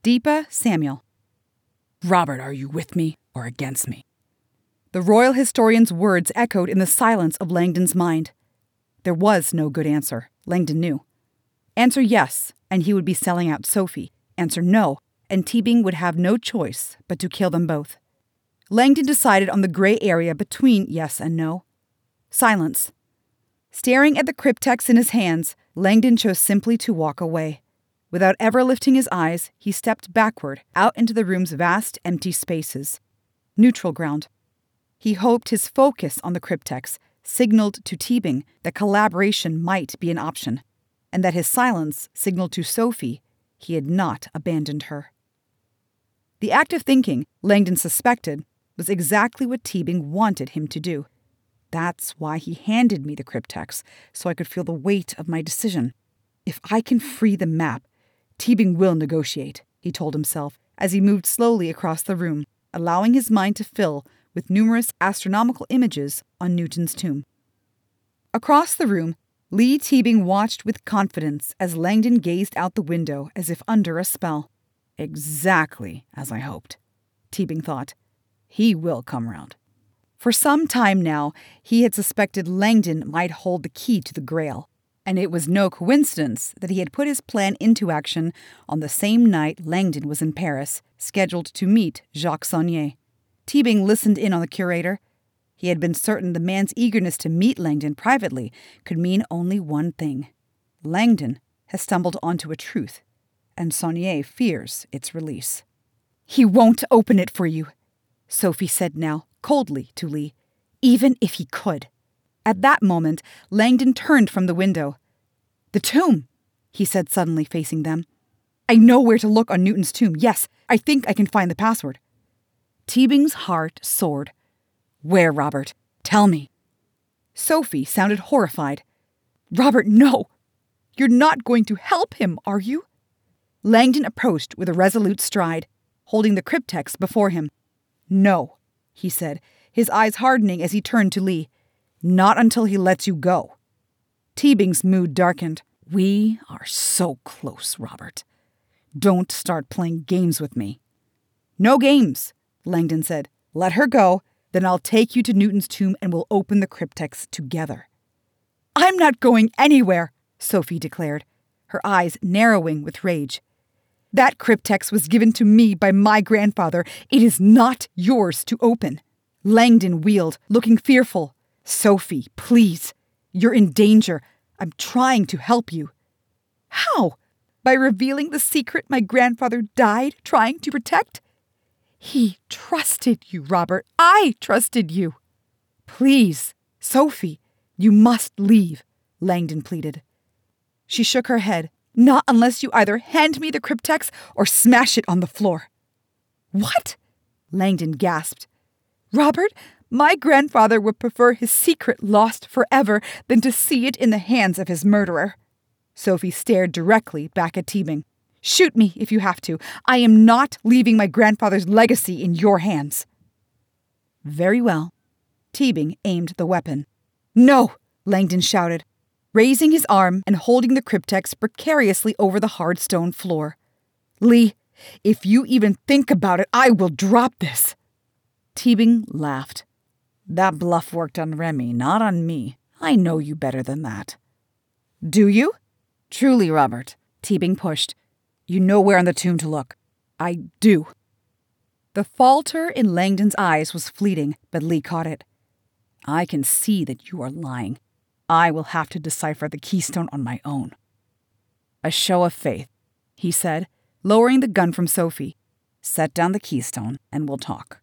Deepa Samuel. Robert, are you with me or against me? The royal historian's words echoed in the silence of Langdon's mind. There was no good answer, Langdon knew. Answer yes, and he would be selling out Sophie. Answer no, and Teabing would have no choice but to kill them both. Langdon decided on the gray area between yes and no. Silence. Staring at the cryptex in his hands, Langdon chose simply to walk away. Without ever lifting his eyes, he stepped backward, out into the room's vast, empty spaces. Neutral ground. He hoped his focus on the cryptex signaled to Teabing that collaboration might be an option, and that his silence signaled to Sophie he had not abandoned her. The act of thinking, Langdon suspected, was exactly what Teabing wanted him to do. That's why he handed me the cryptex, so I could feel the weight of my decision. If I can free the map, Teabing will negotiate, he told himself as he moved slowly across the room, allowing his mind to fill with numerous astronomical images on Newton's tomb. Across the room, Lee Teabing watched with confidence as Langdon gazed out the window as if under a spell. Exactly as I hoped, Teabing thought. He will come round. For some time now, he had suspected Langdon might hold the key to the Grail, and it was no coincidence that he had put his plan into action on the same night Langdon was in Paris, scheduled to meet Jacques Saunier. Teabing listened in on the curator. He had been certain the man's eagerness to meet Langdon privately could mean only one thing. Langdon has stumbled onto a truth, and Saunier fears its release. He won't open it for you, Sophie said now, coldly to Lee, even if he could. At that moment, Langdon turned from the window. The tomb, he said suddenly, facing them. I know where to look on Newton's tomb. Yes, I think I can find the password. Teabing's heart soared. Where, Robert? Tell me. Sophie sounded horrified. Robert, no! You're not going to help him, are you? Langdon approached with a resolute stride, holding the cryptex before him. No, he said, his eyes hardening as he turned to Lee. Not until he lets you go. Teabing's mood darkened. We are so close, Robert. Don't start playing games with me. No games, Langdon said. Let her go, then I'll take you to Newton's tomb and we'll open the cryptex together. I'm not going anywhere, Sophie declared, her eyes narrowing with rage. That cryptex was given to me by my grandfather. It is not yours to open. Langdon wheeled, looking fearful. Sophie, please. You're in danger. I'm trying to help you. How? By revealing the secret my grandfather died trying to protect? He trusted you, Robert. I trusted you. Please, Sophie, you must leave, Langdon pleaded. She shook her head. Not unless you either hand me the cryptex or smash it on the floor. What? Langdon gasped. Robert, my grandfather would prefer his secret lost forever than to see it in the hands of his murderer. Sophie stared directly back at Teabing. Shoot me if you have to. I am not leaving my grandfather's legacy in your hands. Very well. Teabing aimed the weapon. No, Langdon shouted, raising his arm and holding the cryptex precariously over the hard stone floor. Lee, if you even think about it, I will drop this. Teabing laughed. That bluff worked on Remy, not on me. I know you better than that. Do you? Truly, Robert, Teabing pushed. You know where on the tomb to look. I do. The falter in Langdon's eyes was fleeting, but Lee caught it. I can see that you are lying. I will have to decipher the keystone on my own. A show of faith, he said, lowering the gun from Sophie. Set down the keystone and we'll talk.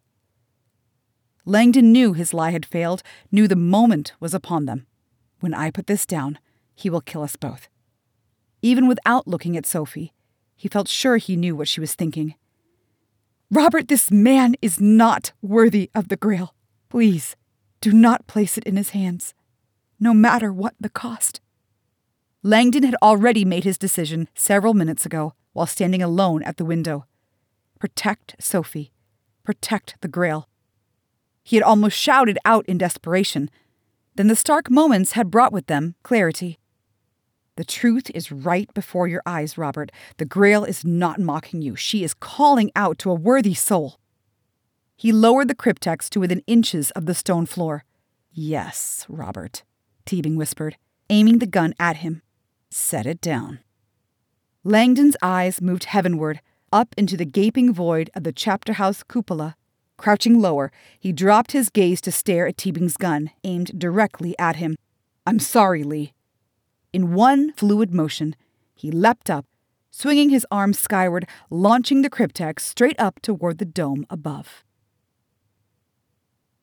Langdon knew his lie had failed, knew the moment was upon them. When I put this down, he will kill us both. Even without looking at Sophie, he felt sure he knew what she was thinking. Robert, this man is not worthy of the Grail. Please, do not place it in his hands, no matter what the cost. Langdon had already made his decision several minutes ago while standing alone at the window. Protect Sophie. Protect the Grail. He had almost shouted out in desperation. Then the stark moments had brought with them clarity. The truth is right before your eyes, Robert. The Grail is not mocking you. She is calling out to a worthy soul. He lowered the cryptex to within inches of the stone floor. Yes, Robert, Teabing whispered, aiming the gun at him. Set it down. Langdon's eyes moved heavenward, up into the gaping void of the chapter house cupola. Crouching lower, he dropped his gaze to stare at Teabing's gun, aimed directly at him. I'm sorry, Lee. In one fluid motion, he leapt up, swinging his arms skyward, launching the cryptex straight up toward the dome above.